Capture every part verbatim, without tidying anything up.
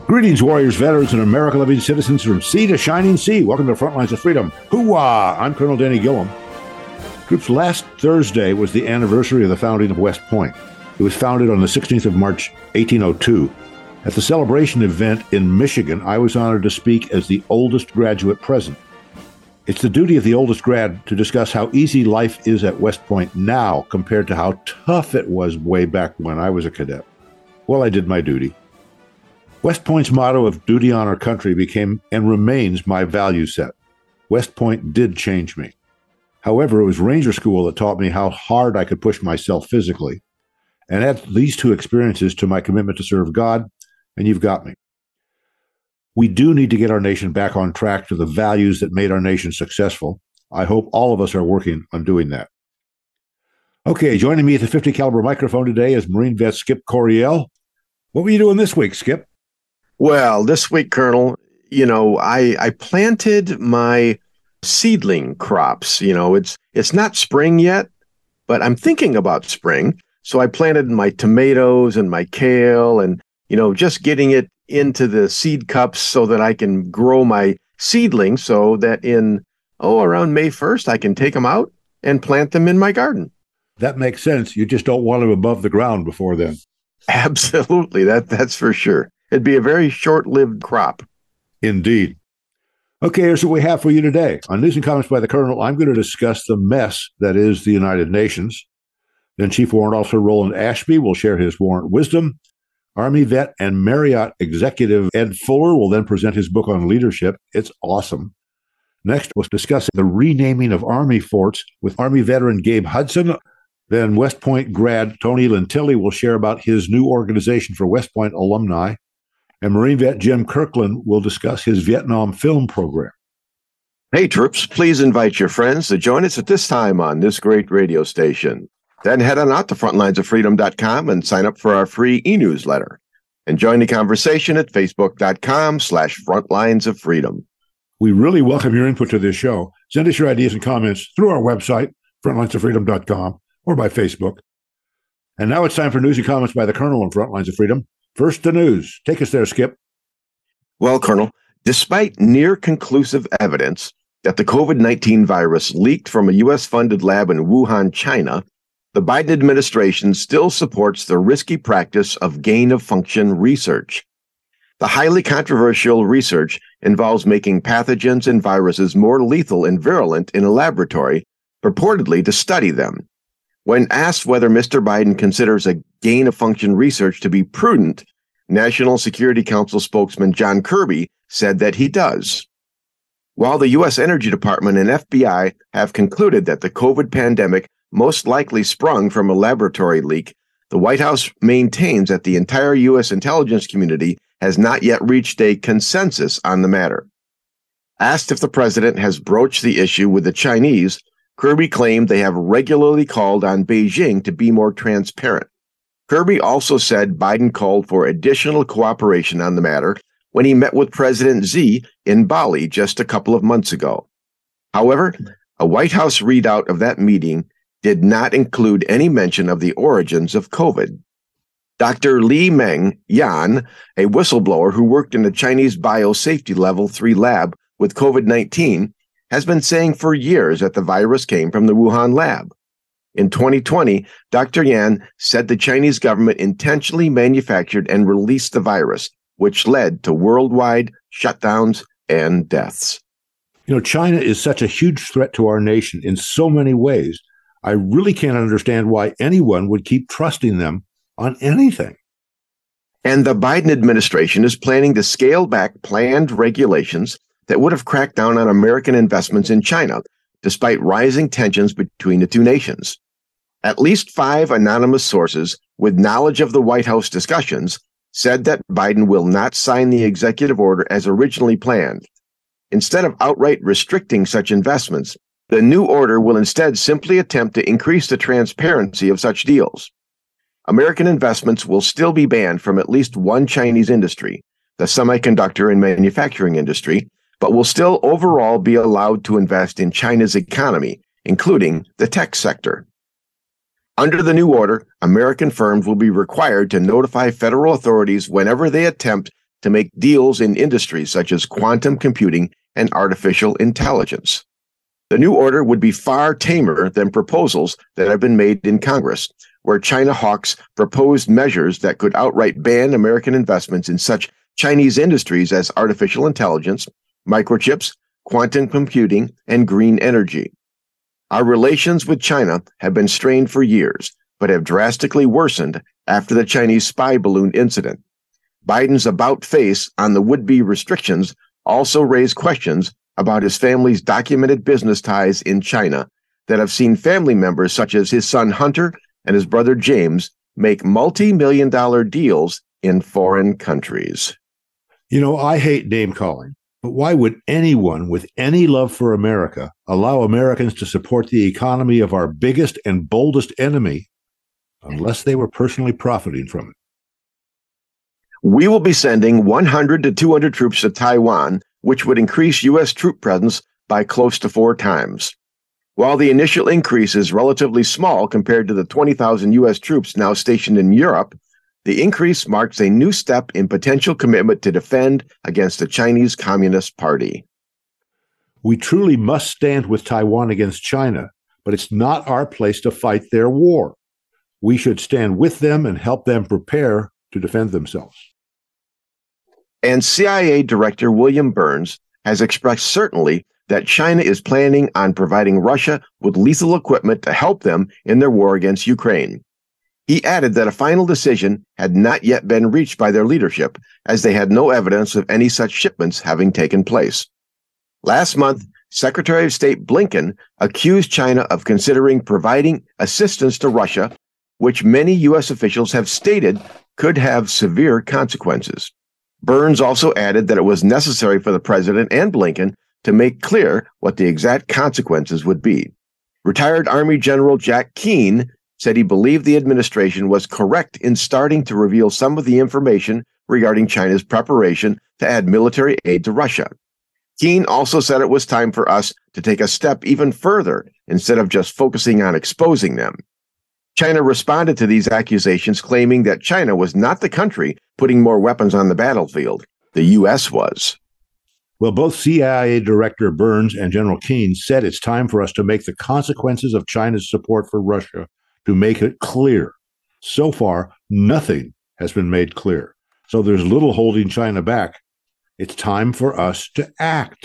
Greetings, warriors, veterans, and America-loving citizens from sea to shining sea. Welcome to Frontlines of Freedom. Hoo-wah! I'm Colonel Danny Gillum. Troops, last Thursday was the anniversary of the founding of West Point. It was founded on the sixteenth of March, eighteen oh two. At the celebration event in Michigan, I was honored to speak as the oldest graduate present. It's the duty of the oldest grad to discuss how easy life is at West Point now compared to how tough it was way back when I was a cadet. Well, I did my duty. West Point's motto of duty, honor, country became and remains my value set. West Point did change me. However, it was Ranger School that taught me how hard I could push myself physically. And add these two experiences to my commitment to serve God, and you've got me. We do need to get our nation back on track to the values that made our nation successful. I hope all of us are working on doing that. Okay, joining me at the fifty caliber microphone today is Marine vet Skip Coryell. What were you doing this week, Skip? Well, this week, Colonel, you know, I, I planted my seedling crops. You know, it's it's not spring yet, but I'm thinking about spring. So I planted my tomatoes and my kale and, you know, just getting it into the seed cups so that I can grow my seedlings so that in, oh, around May first, I can take them out and plant them in my garden. That makes sense. You just don't want them above the ground before then. Absolutely. That That's for sure. It'd be a very short-lived crop. Indeed. Okay, here's what we have for you today. On News and Comments by the Colonel, I'm going to discuss the mess that is the United Nations. Then Chief Warrant Officer Roland Ashby will share his warrant wisdom. Army vet and Marriott executive Ed Fuller will then present his book on leadership. It's awesome. Next, we'll discuss the renaming of Army forts with Army veteran Gabe Hudson. Then West Point grad Tony Lentilli will share about his new organization for West Point alumni. And Marine vet Jim Kirkland will discuss his Vietnam film program. Hey, troops, please invite your friends to join us at this time on this great radio station. Then head on out to frontlines of freedom dot com and sign up for our free e-newsletter. And join the conversation at facebook.com slash frontlines of freedom. We really welcome your input to this show. Send us your ideas and comments through our website, frontlines of freedom dot com, or by Facebook. And now it's time for News and Comments by the Colonel on Frontlines of Freedom. First, the news. Take us there, Skip. Well, Colonel, despite near-conclusive evidence that the COVID nineteen virus leaked from a U S-funded lab in Wuhan, China, the Biden administration still supports the risky practice of gain-of-function research. The highly controversial research involves making pathogens and viruses more lethal and virulent in a laboratory, purportedly to study them. When asked whether Mister Biden considers a gain-of-function research to be prudent, National Security Council spokesman John Kirby said that he does. While the U S Energy Department and F B I have concluded that the COVID pandemic most likely sprung from a laboratory leak, the White House maintains that the entire U S intelligence community has not yet reached a consensus on the matter. Asked if the president has broached the issue with the Chinese, Kirby claimed they have regularly called on Beijing to be more transparent. Kirby also said Biden called for additional cooperation on the matter when he met with President Xi in Bali just a couple of months ago. However, a White House readout of that meeting did not include any mention of the origins of COVID. Doctor Li Meng Yan, a whistleblower who worked in the Chinese biosafety level three lab with COVID nineteen, has been saying for years that the virus came from the Wuhan lab. In twenty twenty, Doctor Yan said the Chinese government intentionally manufactured and released the virus, which led to worldwide shutdowns and deaths. You know, China is such a huge threat to our nation in so many ways. I really can't understand why anyone would keep trusting them on anything. And the Biden administration is planning to scale back planned regulations that would have cracked down on American investments in China, despite rising tensions between the two nations. At least five anonymous sources with knowledge of the White House discussions said that Biden will not sign the executive order as originally planned. Instead of outright restricting such investments, the new order will instead simply attempt to increase the transparency of such deals. American investments will still be banned from at least one Chinese industry, the semiconductor and manufacturing industry, but will still overall be allowed to invest in China's economy, including the tech sector. Under the new order, American firms will be required to notify federal authorities whenever they attempt to make deals in industries such as quantum computing and artificial intelligence. The new order would be far tamer than proposals that have been made in Congress, where China hawks proposed measures that could outright ban American investments in such Chinese industries as artificial intelligence, microchips, quantum computing, and green energy. Our relations with China have been strained for years, but have drastically worsened after the Chinese spy balloon incident. Biden's about-face on the would-be restrictions also raised questions about his family's documented business ties in China that have seen family members such as his son Hunter and his brother James make multi-million dollar deals in foreign countries. You know, I hate name-calling, but why would anyone with any love for America allow Americans to support the economy of our biggest and boldest enemy unless they were personally profiting from it? We will be sending one hundred to two hundred troops to Taiwan, which would increase U S troop presence by close to four times. While the initial increase is relatively small compared to the twenty thousand U S troops now stationed in Europe, the increase marks a new step in potential commitment to defend against the Chinese Communist Party. We truly must stand with Taiwan against China, but it's not our place to fight their war. We should stand with them and help them prepare to defend themselves. And C I A Director William Burns has expressed certainty that China is planning on providing Russia with lethal equipment to help them in their war against Ukraine. He added that a final decision had not yet been reached by their leadership, as they had no evidence of any such shipments having taken place. Last month, Secretary of State Blinken accused China of considering providing assistance to Russia, which many U S officials have stated could have severe consequences. Burns also added that it was necessary for the president and Blinken to make clear what the exact consequences would be. Retired Army General Jack Keane said he believed the administration was correct in starting to reveal some of the information regarding China's preparation to add military aid to Russia. Keane also said it was time for us to take a step even further instead of just focusing on exposing them. China responded to these accusations, claiming that China was not the country putting more weapons on the battlefield. The U S was. Well, both C I A Director Burns and General Keane said it's time for us to make the consequences of China's support for Russia to make it clear. So far, nothing has been made clear. So there's little holding China back. It's time for us to act.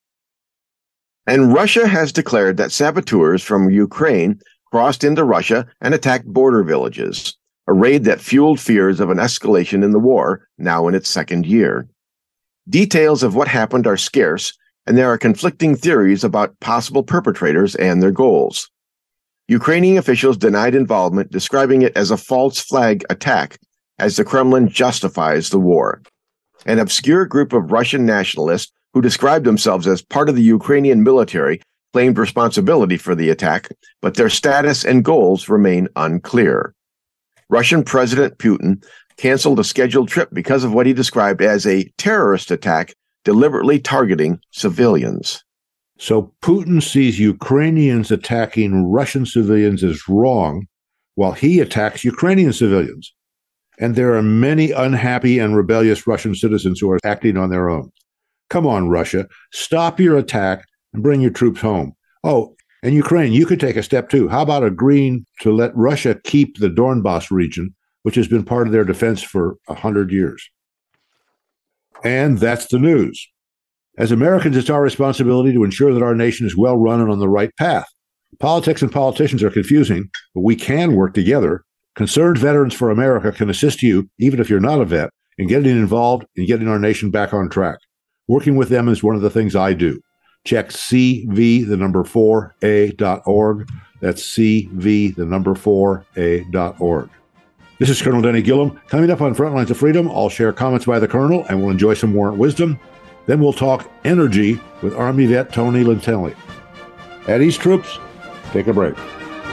And Russia has declared that saboteurs from Ukraine crossed into Russia and attacked border villages, a raid that fueled fears of an escalation in the war, now in its second year. Details of what happened are scarce, and there are conflicting theories about possible perpetrators and their goals. Ukrainian officials denied involvement, describing it as a false flag attack, as the Kremlin justifies the war. An obscure group of Russian nationalists who described themselves as part of the Ukrainian military claimed responsibility for the attack, but their status and goals remain unclear. Russian President Putin canceled a scheduled trip because of what he described as a terrorist attack deliberately targeting civilians. So Putin sees Ukrainians attacking Russian civilians as wrong, while he attacks Ukrainian civilians. And there are many unhappy and rebellious Russian citizens who are acting on their own. Come on, Russia, stop your attack and bring your troops home. Oh, and Ukraine, you could take a step too. How about agreeing to let Russia keep the Donbas region, which has been part of their defense for a hundred years? And that's the news. As Americans, it's our responsibility to ensure that our nation is well run and on the right path. Politics and politicians are confusing, but we can work together. Concerned Veterans for America can assist you, even if you're not a vet, in getting involved in getting our nation back on track. Working with them is one of the things I do. Check C V, the number four, A dot org. That's C V, the number four, A dot org. This is Colonel Denny Gillum. Coming up on Frontlines of Freedom, I'll share comments by the Colonel and we'll enjoy some warrant wisdom. Then we'll talk energy with Army vet Tony Lintelli. At East Troops, take a break.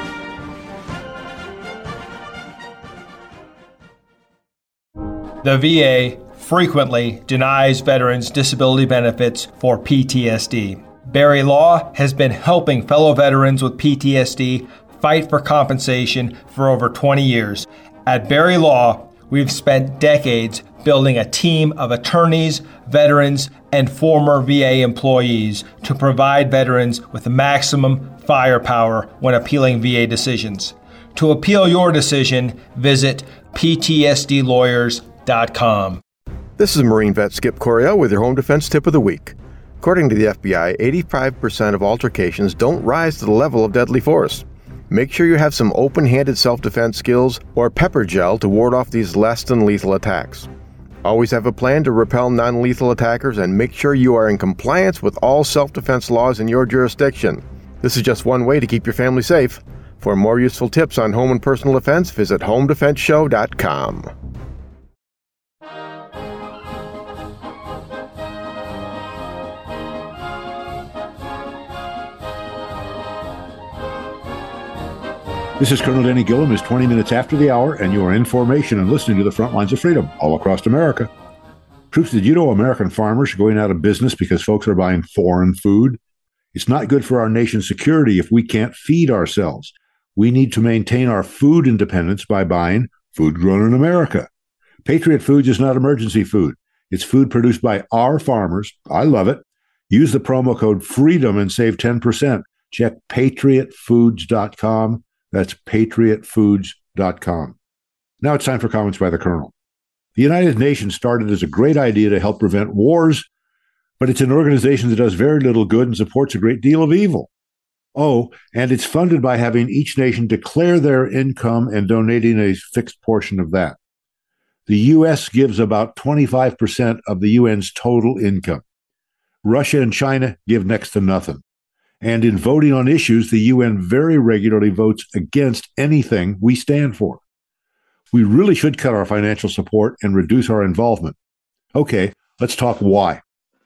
The V A frequently denies veterans disability benefits for P T S D. Barry Law has been helping fellow veterans with P T S D fight for compensation for over twenty years. At Barry Law, We've spent decades building a team of attorneys, veterans, and former V A employees to provide veterans with maximum firepower when appealing V A decisions. To appeal your decision, visit P T S D lawyers dot com. This is Marine vet Skip Coryell with your home defense tip of the week. According to the F B I, eighty-five percent of altercations don't rise to the level of deadly force. Make sure you have some open-handed self-defense skills or pepper gel to ward off these less than lethal attacks. Always have a plan to repel non-lethal attackers and make sure you are in compliance with all self-defense laws in your jurisdiction. This is just one way to keep your family safe. For more useful tips on home and personal defense, visit home defense show dot com. This is Colonel Denny Gilliam. It's twenty minutes after the hour, and you are in formation and listening to the Front Lines of Freedom all across America. Troops, did you know American farmers are going out of business because folks are buying foreign food? It's not good for our nation's security if we can't feed ourselves. We need to maintain our food independence by buying food grown in America. Patriot Foods is not emergency food. It's food produced by our farmers. I love it. Use the promo code FREEDOM and save ten percent. Check patriot foods dot com. That's patriot foods dot com. Now it's time for comments by the Colonel. The United Nations started as a great idea to help prevent wars, but it's an organization that does very little good and supports a great deal of evil. Oh, and it's funded by having each nation declare their income and donating a fixed portion of that. The U S gives about twenty-five percent of the U N's total income. Russia and China give next to nothing. And in voting on issues, the U N very regularly votes against anything we stand for. We really should cut our financial support and reduce our involvement. Okay, let's talk why.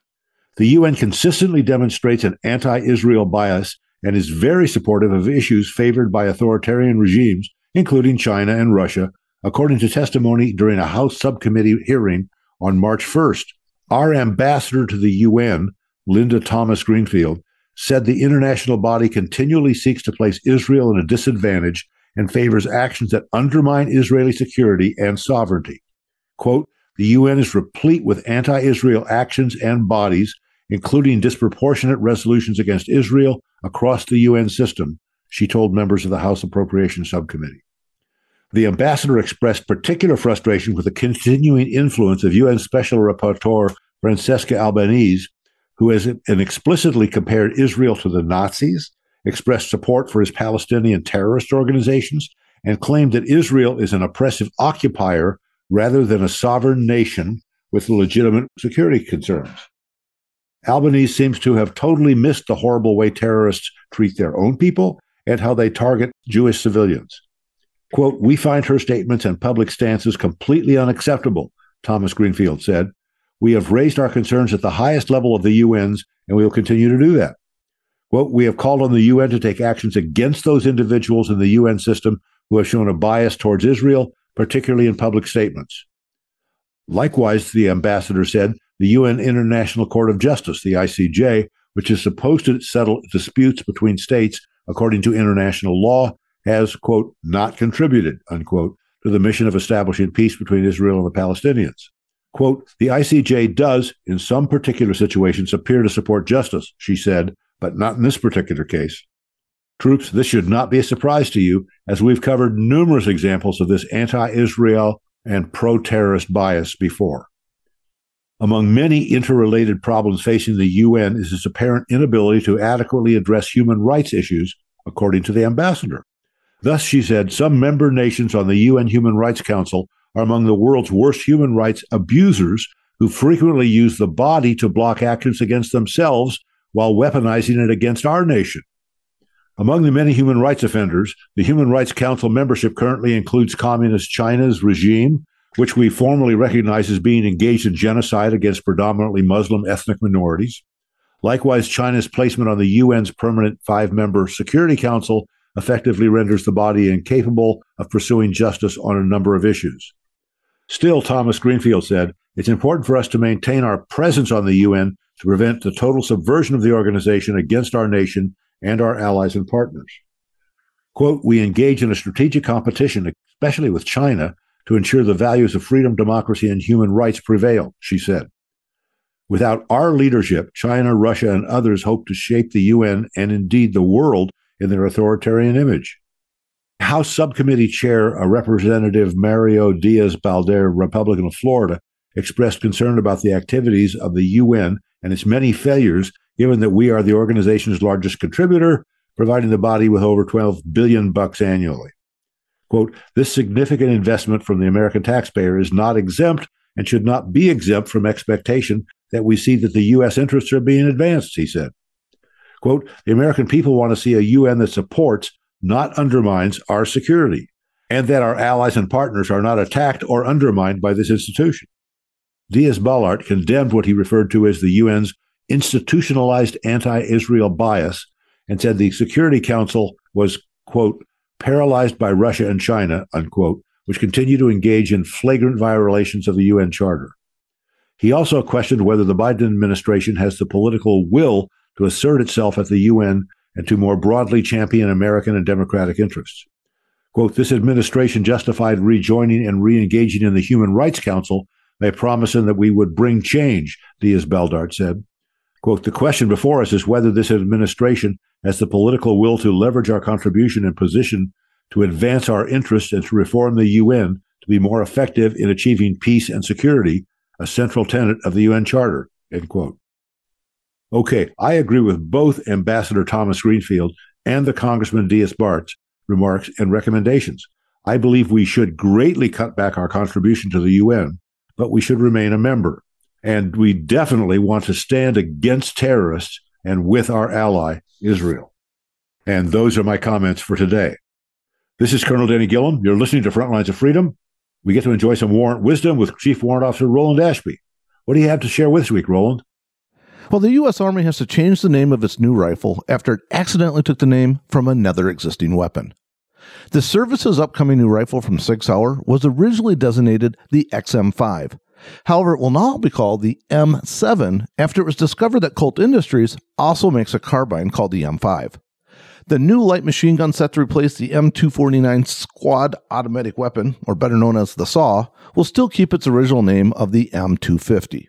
The U N consistently demonstrates an anti-Israel bias and is very supportive of issues favored by authoritarian regimes, including China and Russia, according to testimony during a House subcommittee hearing on March first. Our ambassador to the U N, Linda Thomas Greenfield, said the international body continually seeks to place Israel in a disadvantage and favors actions that undermine Israeli security and sovereignty. Quote, the U N is replete with anti-Israel actions and bodies, including disproportionate resolutions against Israel across the U N system, she told members of the House Appropriations Subcommittee. The ambassador expressed particular frustration with the continuing influence of U N Special Rapporteur Francesca Albanese, who has explicitly compared Israel to the Nazis, expressed support for his Palestinian terrorist organizations, and claimed that Israel is an oppressive occupier rather than a sovereign nation with legitimate security concerns. Albanese seems to have totally missed the horrible way terrorists treat their own people and how they target Jewish civilians. Quote, we find her statements and public stances completely unacceptable, Thomas Greenfield said. We have raised our concerns at the highest level of the U N's, and we will continue to do that. Quote, we have called on the U N to take actions against those individuals in the U N system who have shown a bias towards Israel, particularly in public statements. Likewise, the ambassador said, the U N International Court of Justice, the I C J, which is supposed to settle disputes between states according to international law, has, quote, not contributed, unquote, to the mission of establishing peace between Israel and the Palestinians. Quote, the I C J does, in some particular situations, appear to support justice, she said, but not in this particular case. Troops, this should not be a surprise to you, as we've covered numerous examples of this anti-Israel and pro-terrorist bias before. Among many interrelated problems facing the U N is its apparent inability to adequately address human rights issues, according to the ambassador. Thus, she said, some member nations on the U N Human Rights Council are among the world's worst human rights abusers who frequently use the body to block actions against themselves while weaponizing it against our nation. Among the many human rights offenders, the Human Rights Council membership currently includes Communist China's regime, which we formally recognize as being engaged in genocide against predominantly Muslim ethnic minorities. Likewise, China's placement on the U N's permanent five-member Security Council effectively renders the body incapable of pursuing justice on a number of issues. Still, Thomas Greenfield said, it's important for us to maintain our presence on the U N to prevent the total subversion of the organization against our nation and our allies and partners. Quote, we engage in a strategic competition, especially with China, to ensure the values of freedom, democracy, and human rights prevail, she said. Without our leadership, China, Russia, and others hope to shape the U N and indeed the world in their authoritarian image. House Subcommittee Chair, uh, Representative Mario Diaz-Balart, Republican of Florida, expressed concern about the activities of the U N and its many failures, given that we are the organization's largest contributor, providing the body with over twelve billion bucks annually. Quote, this significant investment from the American taxpayer is not exempt and should not be exempt from expectation that we see that the U S interests are being advanced, he said. Quote, the American people want to see a U N that supports, not undermines, our security, and that our allies and partners are not attacked or undermined by this institution. Diaz-Balart condemned what he referred to as the U N's institutionalized anti-Israel bias and said the Security Council was, quote, paralyzed by Russia and China, unquote, which continue to engage in flagrant violations of the U N Charter. He also questioned whether the Biden administration has the political will to assert itself at the U N and to more broadly champion American and democratic interests. Quote, this administration justified rejoining and re-engaging in the Human Rights Council by promising that we would bring change, Diaz-Balart said. Quote, the question before us is whether this administration has the political will to leverage our contribution and position to advance our interests and to reform the U N to be more effective in achieving peace and security, a central tenet of the U N Charter, end quote. Okay, I agree with both Ambassador Thomas Greenfield and the Congressman Diaz-Balart's remarks and recommendations. I believe we should greatly cut back our contribution to the U N, but we should remain a member. And we definitely want to stand against terrorists and with our ally, Israel. And those are my comments for today. This is Colonel Denny Gillum. You're listening to Frontlines of Freedom. We get to enjoy some warrant wisdom with Chief Warrant Officer Roland Ashby. What do you have to share with this week, Roland? Well, the U S Army has to change the name of its new rifle after it accidentally took the name from another existing weapon. The service's upcoming new rifle from Sig Sauer was originally designated the X M five. However, it will now be called the M seven after it was discovered that Colt Industries also makes a carbine called the M five. The new light machine gun set to replace the M two forty-nine Squad Automatic Weapon, or better known as the SAW, will still keep its original name of the M two fifty.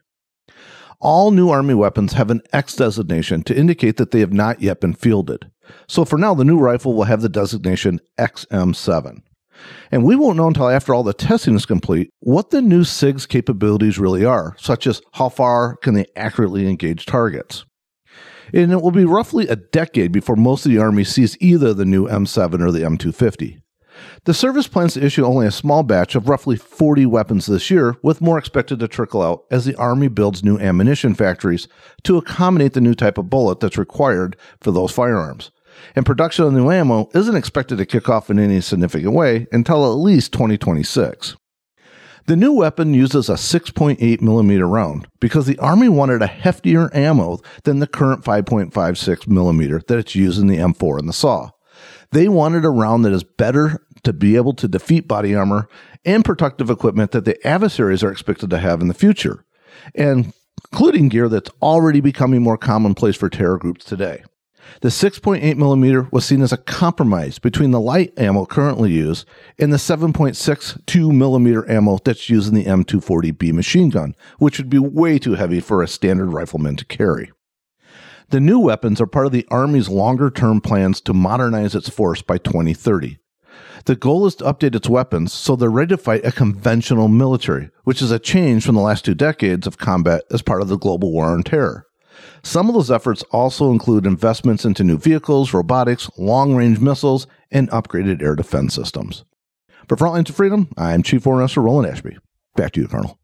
All new Army weapons have an X designation to indicate that they have not yet been fielded. So for now, the new rifle will have the designation X M seven. And we won't know until after all the testing is complete what the new SIG's capabilities really are, such as how far can they accurately engage targets. And it will be roughly a decade before most of the Army sees either the new M seven or the M two fifty. The service plans to issue only a small batch of roughly forty weapons this year, with more expected to trickle out as the Army builds new ammunition factories to accommodate the new type of bullet that's required for those firearms. And production of new ammo isn't expected to kick off in any significant way until at least twenty twenty-six. The new weapon uses a six point eight millimeter round because the Army wanted a heftier ammo than the current five point five six millimeter that it's used in the M four and the SAW. They wanted a round that is better to be able to defeat body armor and protective equipment that the adversaries are expected to have in the future, and including gear that's already becoming more commonplace for terror groups today. The six point eight millimeter was seen as a compromise between the light ammo currently used and the seven point six two millimeter ammo that's used in the M two forty B machine gun, which would be way too heavy for a standard rifleman to carry. The new weapons are part of the Army's longer-term plans to modernize its force by twenty thirty. The goal is to update its weapons so they're ready to fight a conventional military, which is a change from the last two decades of combat as part of the global war on terror. Some of those efforts also include investments into new vehicles, robotics, long-range missiles, and upgraded air defense systems. For Frontlines of Freedom, I'm Chief Warrant Officer Roland Ashby. Back to you, Colonel.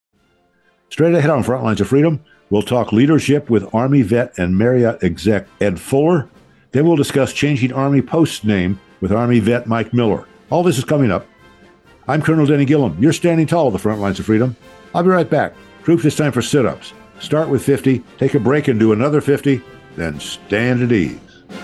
Straight ahead on Frontlines of Freedom, we'll talk leadership with Army vet and Marriott exec Ed Fuller. Then we'll discuss changing Army post name with Army vet Mike Miller. All this is coming up. I'm Colonel Denny Gillum. You're standing tall at the Frontlines of Freedom. I'll be right back. Troops, it's time for sit-ups. Start with fifty, take a break and do another fifty, then stand at ease.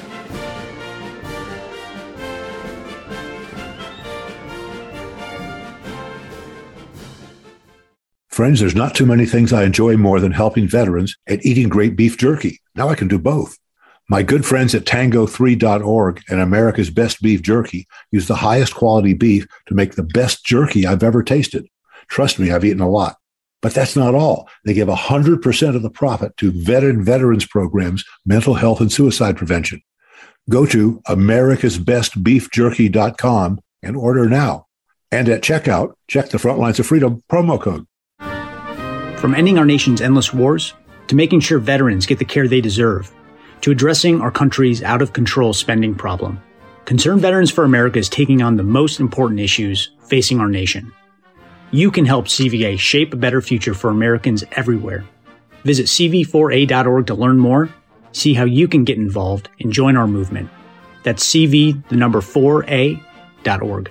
Friends, there's not too many things I enjoy more than helping veterans and eating great beef jerky. Now I can do both. My good friends at tango three dot org and America's Best Beef Jerky use the highest quality beef to make the best jerky I've ever tasted. Trust me, I've eaten a lot. But that's not all. They give one hundred percent of the profit to veteran veterans programs, mental health, and suicide prevention. Go to americas best beef jerky dot com and order now. And at checkout, check the Frontlines of Freedom promo code. From ending our nation's endless wars to making sure veterans get the care they deserve, to addressing our country's out-of-control spending problem, Concerned Veterans for America is taking on the most important issues facing our nation. You can help C V A shape a better future for Americans everywhere. Visit C V four A dot org to learn more, see how you can get involved, and join our movement. That's C V, the number four A dot org.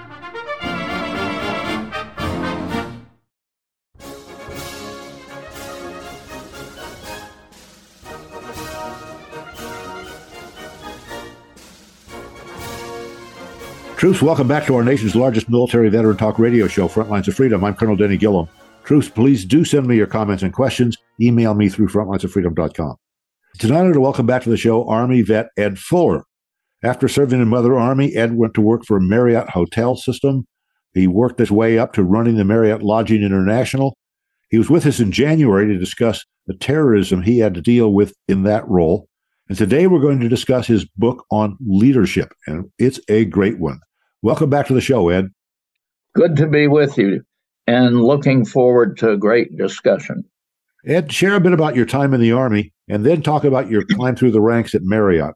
Troops, welcome back to our nation's largest military veteran talk radio show, Frontlines of Freedom. I'm Colonel Denny Gillum. Troops, please do send me your comments and questions. Email me through frontlines of freedom dot com. It's an honor to welcome back to the show Army vet Ed Fuller. After serving in Mother Army, Ed went to work for Marriott Hotel System. He worked his way up to running the Marriott Lodging International. He was with us in January to discuss the terrorism he had to deal with in that role. And today we're going to discuss his book on leadership, and it's a great one. Welcome back to the show, Ed. Good to be with you and looking forward to a great discussion. Ed, share a bit about your time in the Army and then talk about your climb through the ranks at Marriott.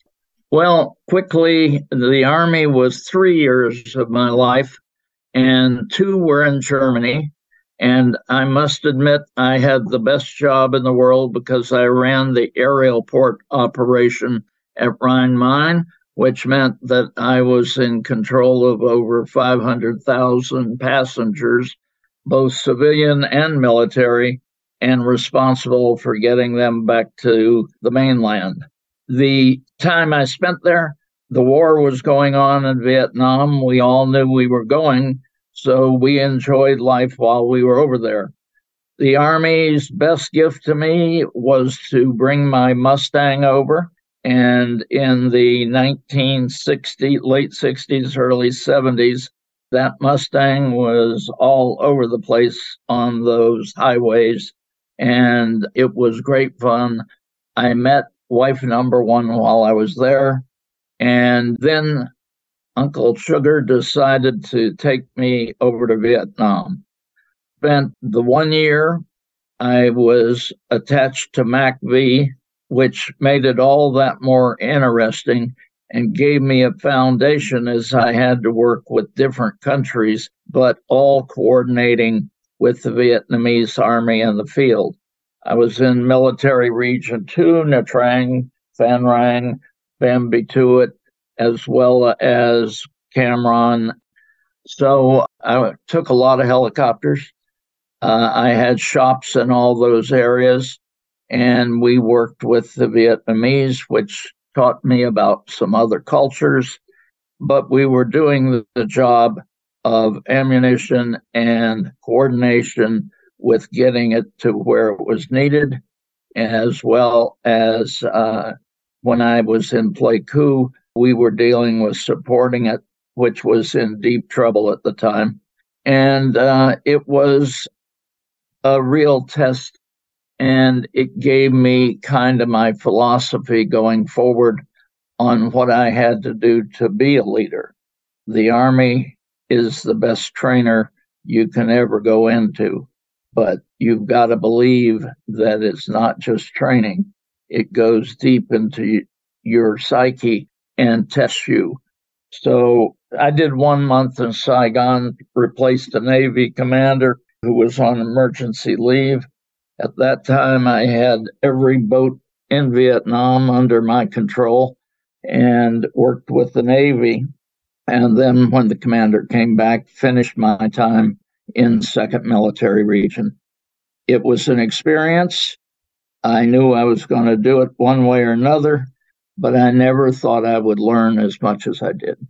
Well, quickly, the Army was three years of my life, and two were in Germany. And I must admit, I had the best job in the world because I ran the aerial port operation at Rhein-Main, which meant that I was in control of over five hundred thousand passengers, both civilian and military, and responsible for getting them back to the mainland. The time I spent there, the war was going on in Vietnam. We all knew we were going, so we enjoyed life while we were over there. The Army's best gift to me was to bring my Mustang over. And in the nineteen sixties, late sixties, early seventies, that Mustang was all over the place on those highways, and it was great fun. I met wife number one while I was there, and then Uncle Sugar decided to take me over to Vietnam. Spent the one year I was attached to M A C V, which made it all that more interesting and gave me a foundation as I had to work with different countries, but all coordinating with the Vietnamese Army in the field. I was in Military Region two, Nha Trang, Phan Rang, Vam Bituit, as well as Cam Ranh. So I took a lot of helicopters. Uh, I had shops in all those areas. And we worked with the Vietnamese, which taught me about some other cultures. But we were doing the job of ammunition and coordination with getting it to where it was needed, as well as uh, when I was in Pleiku, we were dealing with supporting it, which was in deep trouble at the time. And uh, it was a real test. And it gave me kind of my philosophy going forward on what I had to do to be a leader. The Army is the best trainer you can ever go into, but you've got to believe that it's not just training. It goes deep into your psyche and tests you. So I did one month in Saigon, replaced a Navy commander who was on emergency leave. At that time, I had every boat in Vietnam under my control and worked with the Navy. And then when the commander came back, finished my time in second Military Region. It was an experience. I knew I was going to do it one way or another, but I never thought I would learn as much as I did.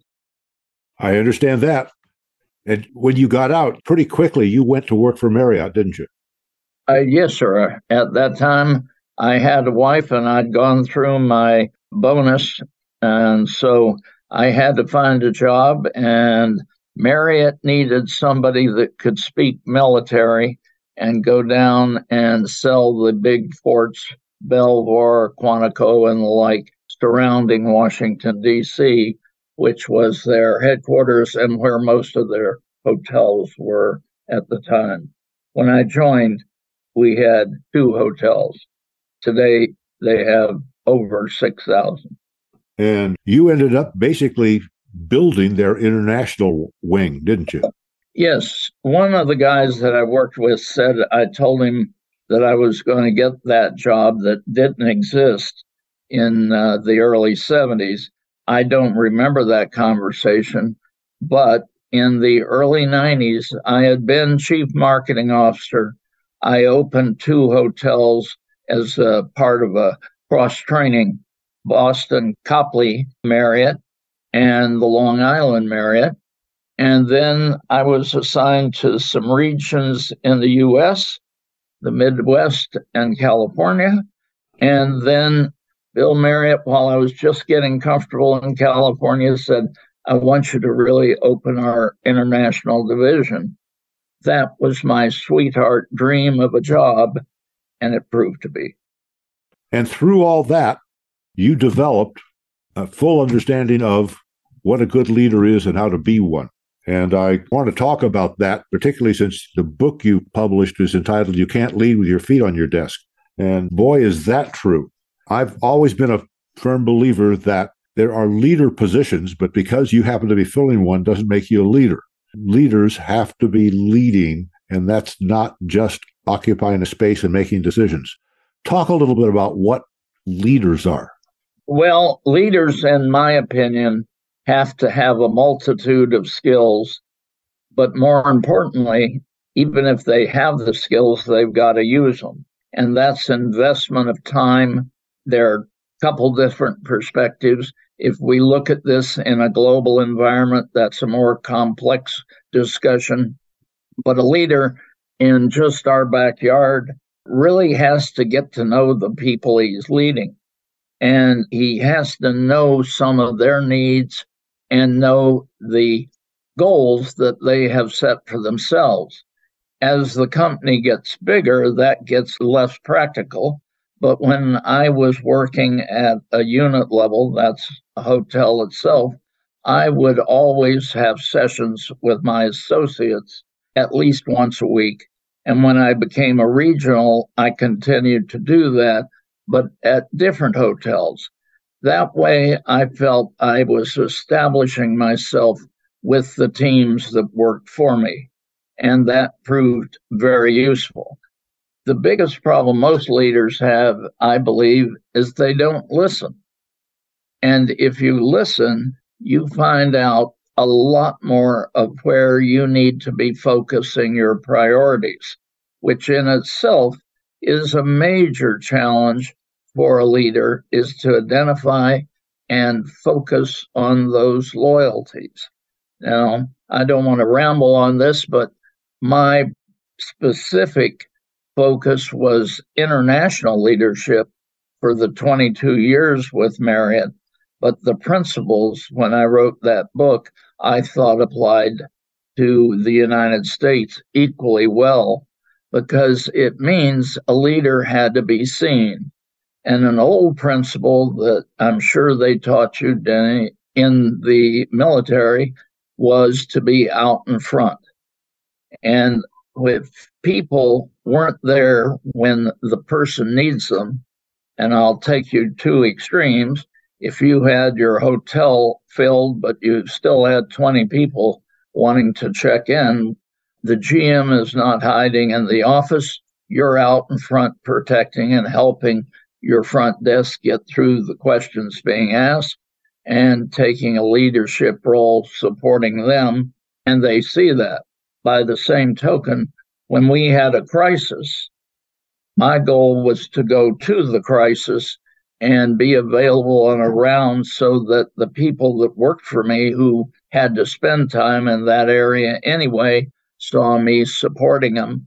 I understand that. And when you got out, pretty quickly, you went to work for Marriott, didn't you? Uh, yes, sir. At that time, I had a wife and I'd gone through my bonus. And so I had to find a job, and Marriott needed somebody that could speak military and go down and sell the big forts, Belvoir, Quantico, and the like, surrounding Washington, D C, which was their headquarters and where most of their hotels were at the time. When I joined, we had two hotels. Today, they have over six thousand. And you ended up basically building their international wing, didn't you? Yes. One of the guys that I worked with said I told him that I was going to get that job that didn't exist in uh, the early seventies. I don't remember that conversation, but in the early nineties, I had been chief marketing officer. I opened two hotels as a part of a cross-training, Boston Copley Marriott and the Long Island Marriott. And then I was assigned to some regions in the U S, the Midwest and California. And then Bill Marriott, while I was just getting comfortable in California, said, I want you to really open our international division. That was my sweetheart dream of a job, and it proved to be. And through all that, you developed a full understanding of what a good leader is and how to be one. And I want to talk about that, particularly since the book you published is entitled You Can't Lead with Your Feet on Your Desk. And boy, is that true. I've always been a firm believer that there are leader positions, but because you happen to be filling one doesn't make you a leader. Leaders have to be leading, and that's not just occupying a space and making decisions. Talk a little bit about what leaders are. Well, leaders, in my opinion, have to have a multitude of skills, but more importantly, even if they have the skills, they've got to use them. And that's investment of time. There are a couple different perspectives. If we look at this in a global environment, that's a more complex discussion. But a leader in just our backyard really has to get to know the people he's leading. And he has to know some of their needs and know the goals that they have set for themselves. As the company gets bigger, that gets less practical. But when I was working at a unit level, that's a hotel itself, I would always have sessions with my associates at least once a week. And when I became a regional, I continued to do that, but at different hotels. That way, I felt I was establishing myself with the teams that worked for me, and that proved very useful. The biggest problem most leaders have, I believe, is they don't listen. And if you listen, you find out a lot more of where you need to be focusing your priorities, which in itself is a major challenge for a leader, is to identify and focus on those loyalties. Now, I don't want to ramble on this, but my specific focus was international leadership for the twenty-two years with Marriott. But the principles, when I wrote that book, I thought applied to the United States equally well, because it means a leader had to be seen. And an old principle that I'm sure they taught you, Denny, in the military was to be out in front. And if people weren't there when the person needs them, and I'll take you two extremes, if you had your hotel filled, but you still had twenty people wanting to check in, the G M is not hiding in the office. You're out in front protecting and helping your front desk get through the questions being asked and taking a leadership role supporting them. And they see that. By the same token, when we had a crisis, my goal was to go to the crisis and be available and around so that the people that worked for me who had to spend time in that area anyway saw me supporting them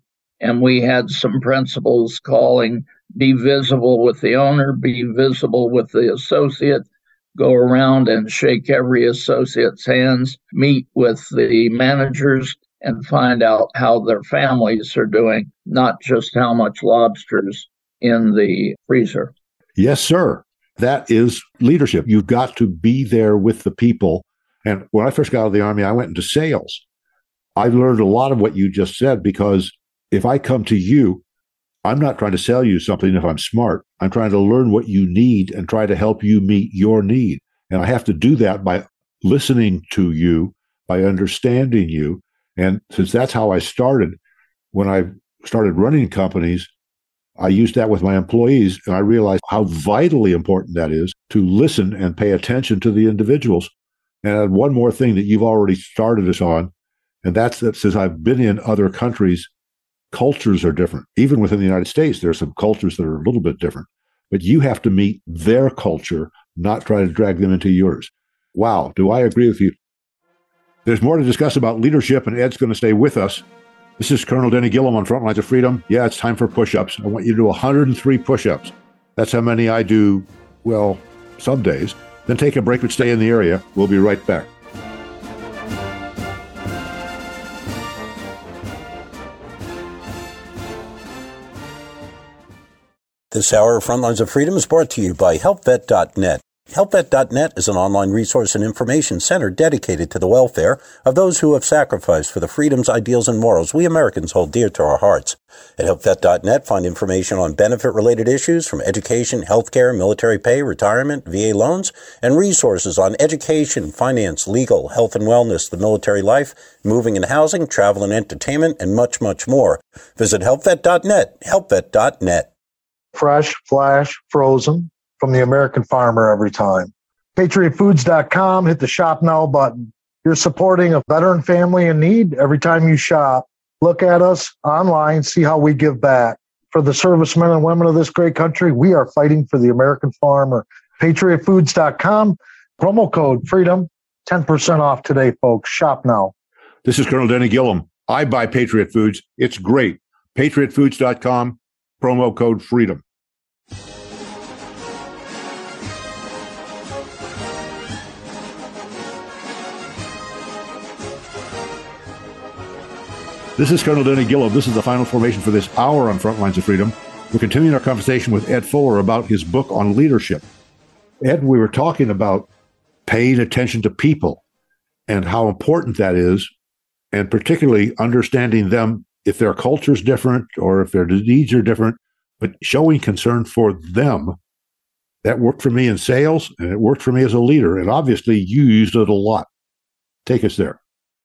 And we had some principals calling, be visible with the owner, be visible with the associate, go around and shake every associate's hands, meet with the managers, and find out how their families are doing, not just how much lobster's in the freezer. Yes, sir. That is leadership. You've got to be there with the people. And when I first got out of the Army, I went into sales. I learned a lot of what you just said, because if I come to you, I'm not trying to sell you something if I'm smart. I'm trying to learn what you need and try to help you meet your need. And I have to do that by listening to you, by understanding you. And since that's how I started, when I started running companies, I used that with my employees, and I realized how vitally important that is to listen and pay attention to the individuals. And one more thing that you've already started us on, and that's that since I've been in other countries, cultures are different. Even within the United States, there are some cultures that are a little bit different. But you have to meet their culture, not try to drag them into yours. Wow, do I agree with you? There's more to discuss about leadership, and Ed's going to stay with us. This is Colonel Denny Gilliam on Frontlines of Freedom. Yeah, it's time for push-ups. I want you to do one hundred three push-ups. That's how many I do, well, some days. Then take a break and stay in the area. We'll be right back. This hour of Frontlines of Freedom is brought to you by help vet dot net. help vet dot net is an online resource and information center dedicated to the welfare of those who have sacrificed for the freedoms, ideals, and morals we Americans hold dear to our hearts. At help vet dot net, find information on benefit-related issues from education, healthcare, military pay, retirement, V A loans, and resources on education, finance, legal, health and wellness, the military life, moving and housing, travel and entertainment, and much, much more. Visit help vet dot net, help vet dot net. Fresh, flash, frozen, from the American farmer every time. patriot foods dot com, hit the Shop Now button. You're supporting a veteran family in need every time you shop. Look at us online, see how we give back. For the servicemen and women of this great country, we are fighting for the American farmer. patriot foods dot com, promo code FREEDOM, ten percent off today, folks. Shop now. This is Colonel Denny Gilliam. I buy Patriot Foods. It's great. patriot foods dot com, promo code FREEDOM. This is Colonel Denny Gilliam. This is the final formation for this hour on Frontlines of Freedom. We're continuing our conversation with Ed Fuller about his book on leadership. Ed, we were talking about paying attention to people and how important that is, and particularly understanding them if their culture's different or if their needs are different, but showing concern for them. That worked for me in sales, and it worked for me as a leader, and obviously you used it a lot. Take us there.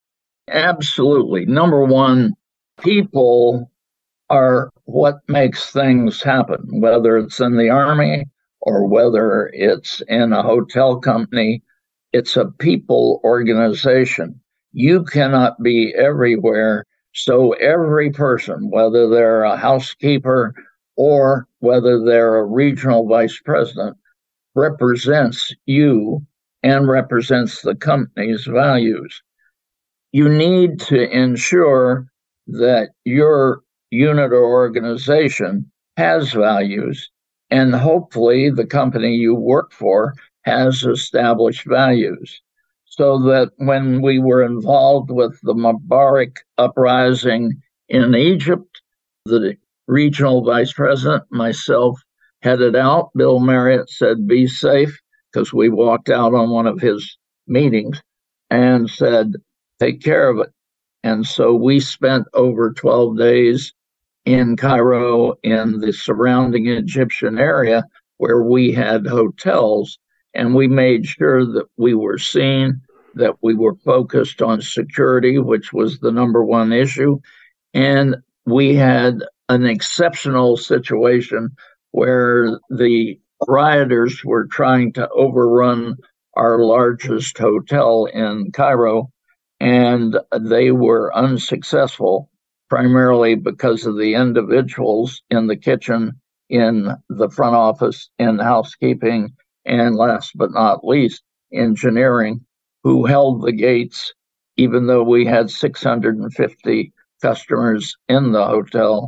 Absolutely. Number one, people are what makes things happen, whether it's in the Army or whether it's in a hotel company. It's a people organization. You cannot be everywhere. So every person, whether they're a housekeeper or whether they're a regional vice president, represents you and represents the company's values. You need to ensure that your unit or organization has values, and hopefully the company you work for has established values. So that when we were involved with the Mubarak uprising in Egypt, the regional vice president, myself, headed out. Bill Marriott said, be safe, because we walked out on one of his meetings and said, take care of it. And so we spent over twelve days in Cairo, in the surrounding Egyptian area, where we had hotels, and we made sure that we were seen, that we were focused on security, which was the number one issue. And we had an exceptional situation where the rioters were trying to overrun our largest hotel in Cairo, and they were unsuccessful, primarily because of the individuals in the kitchen, in the front office, in housekeeping, and last but not least, engineering, who held the gates, even though we had six hundred fifty customers in the hotel.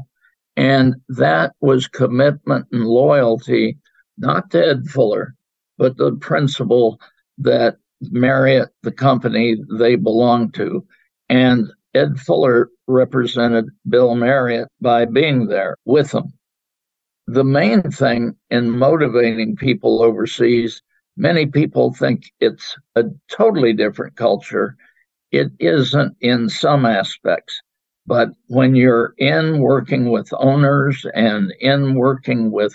And that was commitment and loyalty, not to Ed Fuller, but the principle that Marriott, the company they belonged to, and Ed Fuller represented Bill Marriott by being there with them. The main thing in motivating people overseas, many people think it's a totally different culture. It isn't in some aspects. But when you're in working with owners and in working with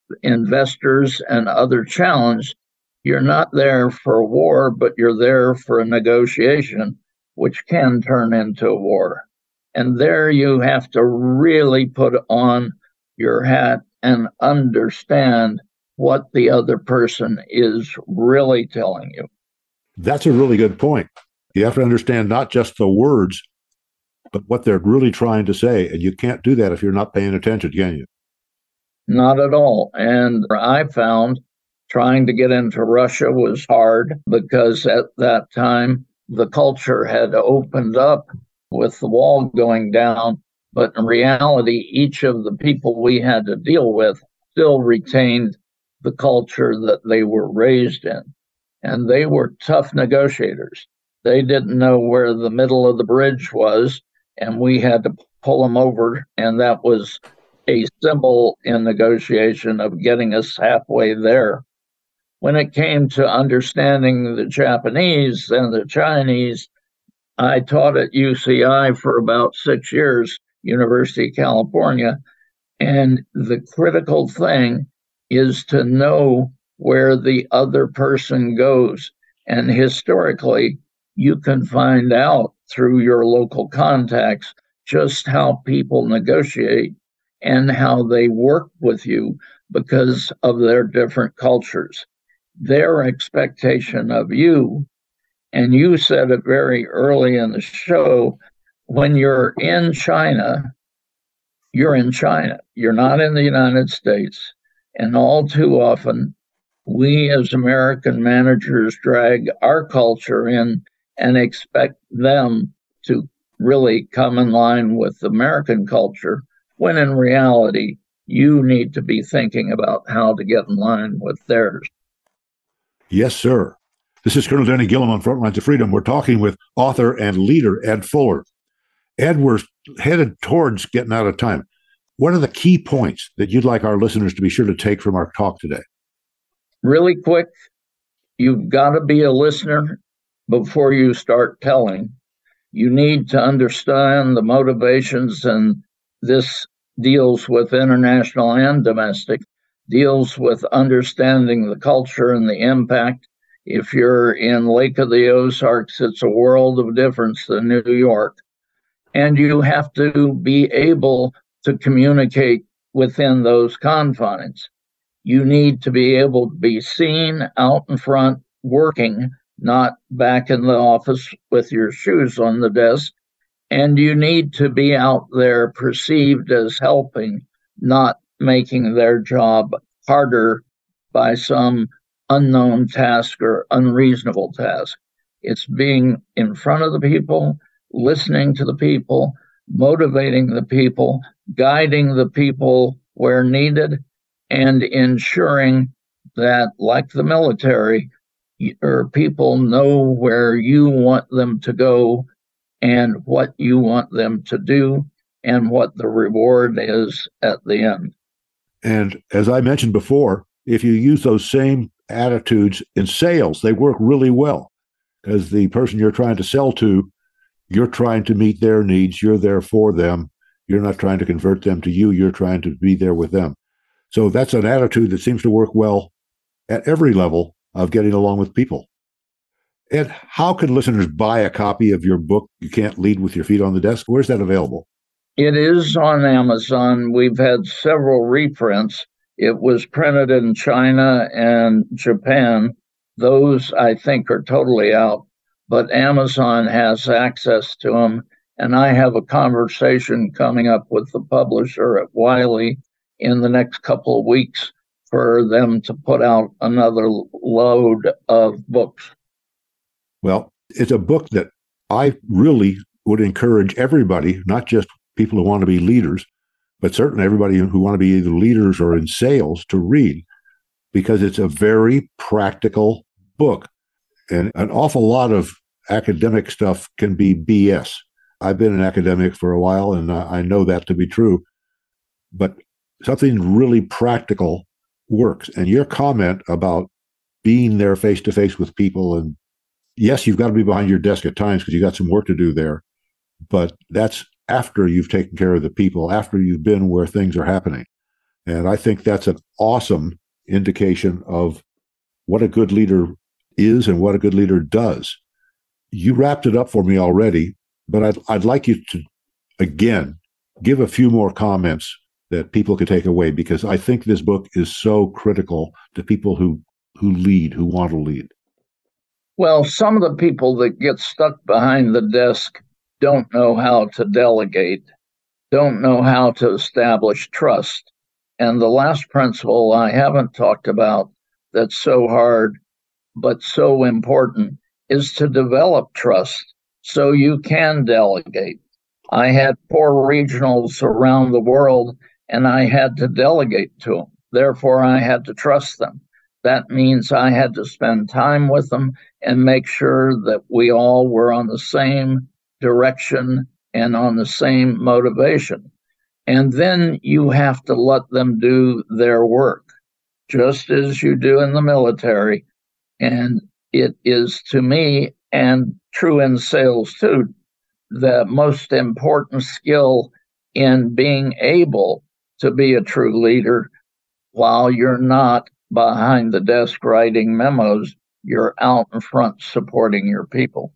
investors and other challenge, you're not there for war, but you're there for a negotiation, which can turn into a war. And there you have to really put on your hat and understand what the other person is really telling you. That's a really good point. You have to understand not just the words, but what they're really trying to say. And you can't do that if you're not paying attention, can you? Not at all. And I found trying to get into Russia was hard because at that time, the culture had opened up with the wall going down. But in reality, each of the people we had to deal with still retained the culture that they were raised in. And they were tough negotiators. They didn't know where the middle of the bridge was, and we had to pull them over. And that was a symbol in negotiation of getting us halfway there. When it came to understanding the Japanese and the Chinese, I taught at U C I for about six years, University of California, and the critical thing is to know where the other person goes. And historically, you can find out through your local contacts just how people negotiate and how they work with you because of their different cultures. Their expectation of you, and you said it very early in the show, when you're in China, you're in China. You're not in the United States. And all too often, we as American managers drag our culture in and expect them to really come in line with American culture, when in reality, you need to be thinking about how to get in line with theirs. Yes, sir. This is Colonel Denny Gilliam on Frontlines of Freedom. We're talking with author and leader Ed Fuller. Ed, we're headed towards getting out of time. What are the key points that you'd like our listeners to be sure to take from our talk today? Really quick, you've got to be a listener before you start telling. You need to understand the motivations, and this deals with international and domestic, deals with understanding the culture and the impact. If you're in Lake of the Ozarks, it's a world of difference than New York. And you have to be able to communicate within those confines. You need to be able to be seen out in front working, not back in the office with your shoes on the desk. And you need to be out there perceived as helping, not making their job harder by some unknown task or unreasonable task. It's being in front of the people, listening to the people, motivating the people, guiding the people where needed, and ensuring that, like the military, your people know where you want them to go and what you want them to do and what the reward is at the end. And as I mentioned before, if you use those same attitudes in sales, they work really well. As the person you're trying to sell to, you're trying to meet their needs. You're there for them. You're not trying to convert them to you. You're trying to be there with them. So that's an attitude that seems to work well at every level of getting along with people. Ed, how can listeners buy a copy of your book, You Can't Lead with Your Feet on the Desk? Where's that available? It is on Amazon. We've had several reprints. It was printed in China and Japan. Those, I think, are totally out, but Amazon has access to them. And I have a conversation coming up with the publisher at Wiley in the next couple of weeks for them to put out another load of books. Well, it's a book that I really would encourage everybody, not just people who want to be leaders, but certainly everybody who want to be either leaders or in sales to read, because it's a very practical book. And an awful lot of academic stuff can be B S. I've been an academic for a while, and I know that to be true. But something really practical works. And your comment about being there face-to-face with people, and yes, you've got to be behind your desk at times because you got some work to do there, but that's after you've taken care of the people, after you've been where things are happening. And I think that's an awesome indication of what a good leader is and what a good leader does. You wrapped it up for me already, but I'd, I'd like you to, again, give a few more comments that people could take away, because I think this book is so critical to people who, who lead, who want to lead. Well, some of the people that get stuck behind the desk don't know how to delegate, don't know how to establish trust. And the last principle I haven't talked about that's so hard but so important is to develop trust so you can delegate. I had four regionals around the world, and I had to delegate to them. Therefore, I had to trust them. That means I had to spend time with them and make sure that we all were on the same direction and on the same motivation. And then you have to let them do their work, just as you do in the military. And it is, to me, and true in sales too, the most important skill in being able to be a true leader. While you're not behind the desk writing memos, you're out in front supporting your people.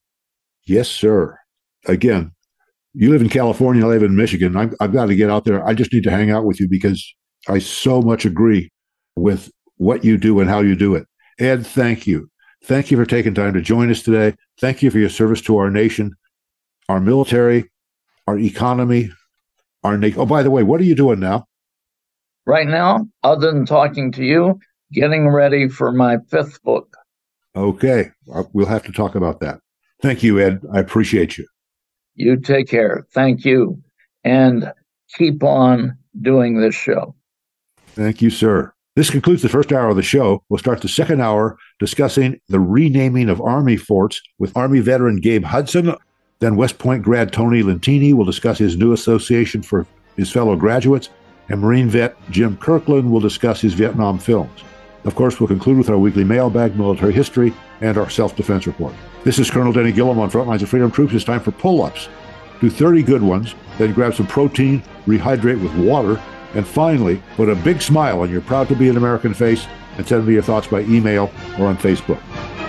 Yes, sir. Again, you live in California, I live in Michigan. I've, I've got to get out there. I just need to hang out with you because I so much agree with what you do and how you do it. Ed, thank you. Thank you for taking time to join us today. Thank you for your service to our nation, our military, our economy, our nation. Oh, by the way, what are you doing now? Right now, other than talking to you, getting ready for my fifth book. Okay. We'll have to talk about that. Thank you, Ed. I appreciate you. You take care. Thank you. And keep on doing this show. Thank you, sir. This concludes the first hour of the show. We'll start the second hour discussing the renaming of Army forts with Army veteran Gabe Hudson. Then West Point grad Tony Lentini will discuss his new association for his fellow graduates. And Marine vet Jim Kirkland will discuss his Vietnam films. Of course, we'll conclude with our weekly mailbag, military history, and our self-defense report. This is Colonel Denny Gillum on Frontlines of Freedom Troops. It's time for pull-ups. Do thirty good ones, then grab some protein, rehydrate with water, and finally, put a big smile on your proud-to-be-an-American face and send me your thoughts by email or on Facebook.